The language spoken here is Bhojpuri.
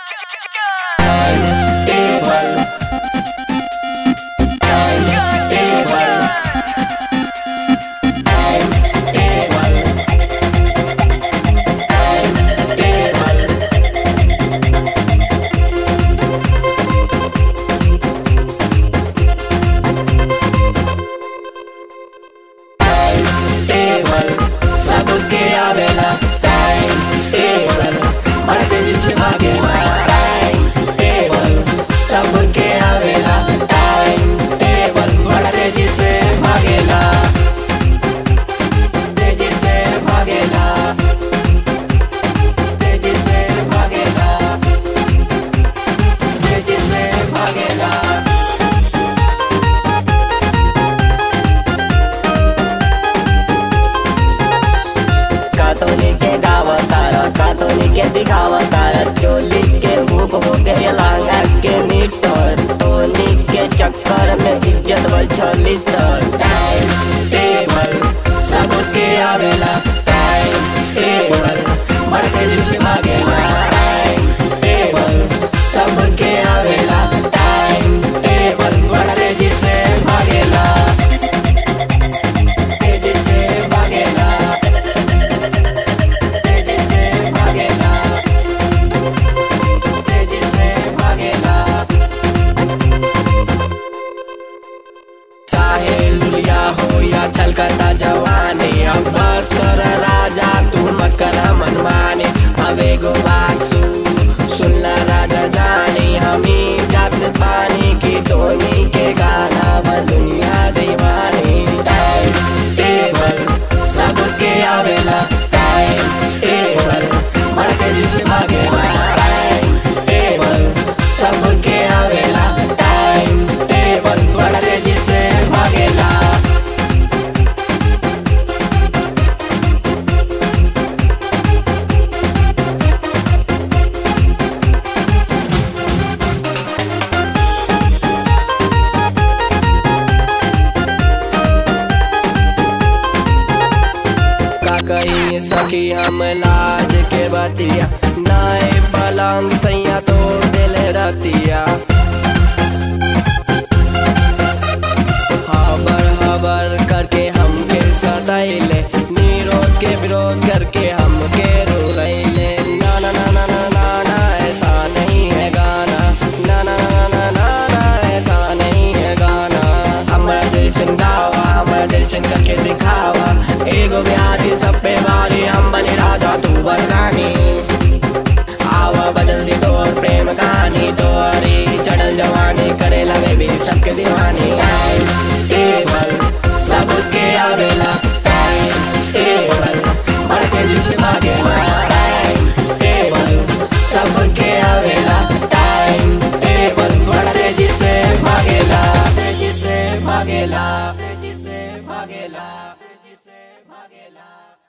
सबके आवेला टाइम टेबल बढ़ते जिसे भागेला टाइम टेबल सबके आवेला टाइम टेबल बढ़ते जिसे भागेला तेजी से भागेला तेजी से भागेला तेजी से भागेला कातोनी के गावतारा कातोनी के दिखावतारा चोली के भूख हो गए लांगा के मीटर टोनी के चक्कर में इज्जत बल छलितर टाइम टेबल सबके आवेला टाइम टेबल बढ़ते जिसे भागेला टाइम टेबल सबके आवेला टाइम टेबल बढ़ते जिसे भागेला तेजी से भागेला छलकता जवानी अब बस कर राजा तू मत कर मनमानी अब एगो बात सुनला राजा जानी हमी जात पानी की धोनी के गाना बल दुनिया दीवानी टाइम टेबल सबके आवेला टाइम टेबल बढ़ते जिसे भागेला टाइम टेबल सबके आवेला टाइम टेबल बढ़ते जिसे भागेला कहीं सखी हम लाज के बतिया नाए पलंग सैया तोड़ दिल रतिया हबर करके हमके सताइले निरोध के विरोध करके हमके रुलैले ना ना ना ना ना ना ना ऐसा नहीं है गाना ना ना ना ना ना ना ऐसा नहीं है गाना हमारा जैसन गावा हमारा जैसन करके दिखावा एगो बिहारी सब पे भारी हम बने राजा तू बन रानी आवा बदल दी तोर प्रेम कहानी तोरी चढ़ल जवानी करे लगे भी सबके दीवानी।